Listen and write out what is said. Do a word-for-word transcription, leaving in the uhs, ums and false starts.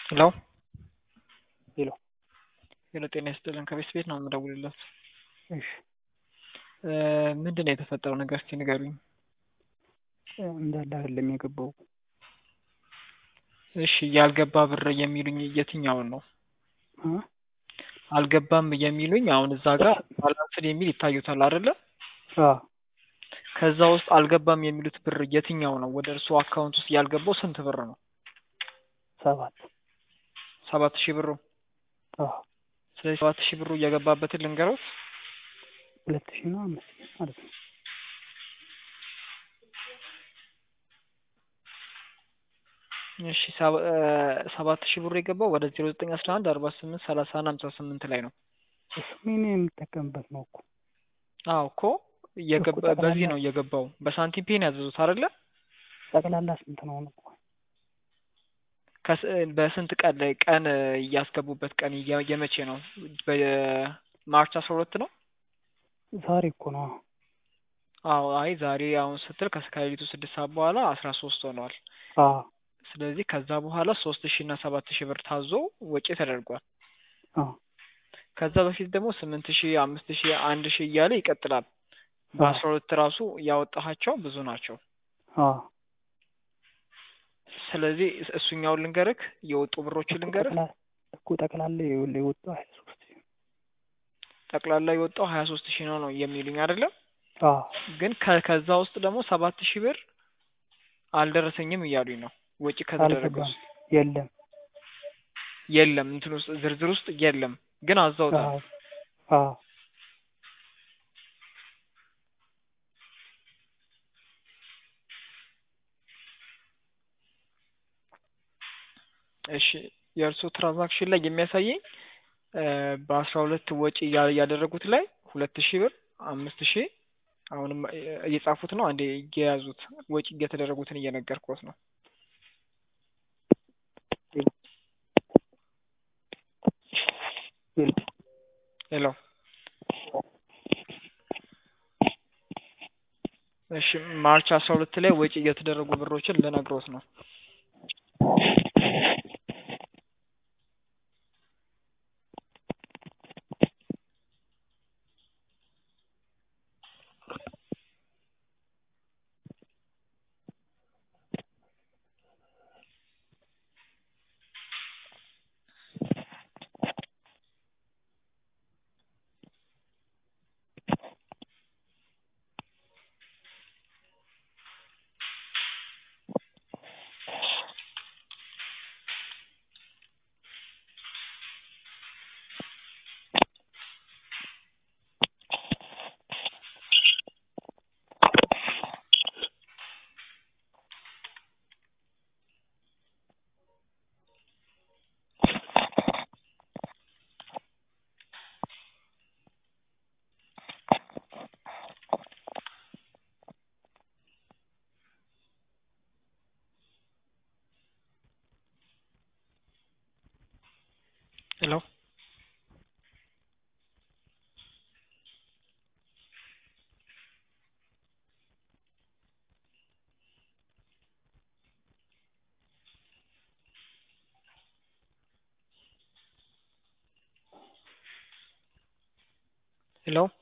ሄሎ ሄሎ ሄሎ ጤና ይስጥልን ከቤት ቤት ነው የምደውልለት። እሺ ምንድን ነው የተፈጠረው ነገር እስኪ ንገሩኝ። እንዳለ አይደለም የገባው። እሺ ያልገባ ብር የሚሉኝ የትኛውን ነው? አ አልገባም የሚሉኝ አሁን እዛ ጋር ባላንስድ የሚል ይታዩታል አይደለ? አ ከዛ ውስጥ አልገባም የሚሉት ብር የትኛው ነው? ወደ እርሱ አካውንት ውስጥ ያልገባው ስንት ብር ነው? ሰባት ሰባት ሺህ ብሩ። አ ስለዚህ ሰባት ሺህ ብሩ እየገባበትን ልንገረው። ሁለት ሺህ እና አምስት ሺህ ማለት ነው። እሺ ሰባት ሺህ ብሩ የገባው ወደ ዜሮ ዘጠኝ አስራ አንድ አርባ ስምንት ሰላሳ አንድ ሃምሳ ስምንት ላይ ነው። እሱ ምን የምጠቀምበት ነው እኮ። አዎ እኮ የገባ በዚህ ነው የገባው። በሳንቲም ፔን ያዘዙት አይደለ? ጠቅላላ ስንት ነው ነው? በስንት ቀን ላይ ቀን እያስገቡበት ቀን የመቼ ነው? በማርች አስራ ሁለት ነው። ዛሬ እኮ ነው። አዎ አይ ዛሬ አሁን ስትል ከሌሊቱ ስድስት ሰዓት በኋላ አስራ ሶስት ሆኗል። አ ስለዚህ ከዛ በኋላ ሶስት ሺህ እና ሰባት ሺህ ብር ታዞ ወጪ ተደርጓል። አ ከዛ በፊት ደግሞ ስምንት ሺህ አምስት ሺህ አንድ ሺህ እያለ ይቀጥላል። በአስራ ሁለት ራሱ ያወጣሃቸው ብዙ ናቸው። አ ስለዚህ እሱኛውን ልንገርክ የወጡ ብሮችን ልንገርክ እኮ ጠቅላላ የወጣው ሀያ ሶስት ሺህ ጠቅላላ የወጣው ሀያ ሶስት ሺህ ነው ነው የሚሉኝ አይደለም? አ ግን ከዛ ውስጥ ደግሞ ሰባት ሺህ ብር አልደረሰኝም እያሉኝ ነው። ወጪ ከተደረገው የለም የለም እንትን ውስጥ ዝርዝር ውስጥ የለም ግን አዛውታል። አ እሺ የእርሱ ትራንዛክሽን ላይ የሚያሳየኝ በአስራ ሁለት ወጪ ያደረጉት ላይ ሁለት ሺህ ብር አምስት ሺህ አሁንም እየጻፉት ነው። አንዴ እየያዙት ወጪ እየተደረጉትን እየነገርኩት ነው። ሄሎ እሺ ማርች አስራ ሁለት ላይ ወጪ እየተደረጉ ብሮችን ልነግሮት ነው። ሄሎ ሄሎ